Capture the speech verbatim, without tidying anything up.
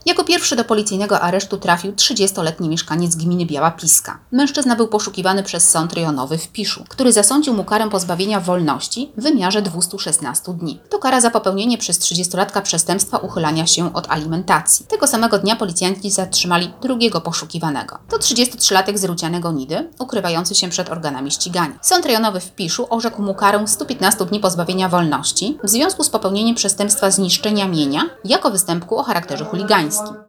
Jako pierwszy do policyjnego aresztu trafił trzydziestoletni mieszkaniec gminy Biała Piska. Mężczyzna był poszukiwany przez sąd rejonowy w Piszu, który zasądził mu karę pozbawienia wolności w wymiarze dwustu szesnastu dni. To kara za popełnienie przez trzydziestolatka przestępstwa uchylania się od alimentacji. Tego samego dnia policjanci zatrzymali drugiego poszukiwanego. To trzydziestotrzylatek z Rucianego Nidy, ukrywający się przed organami ścigania. Sąd rejonowy w Piszu orzekł mu karę stu piętnastu dni pozbawienia wolności w związku z popełnieniem przestępstwa zniszczenia mienia jako występku o charakterze chuligańskim.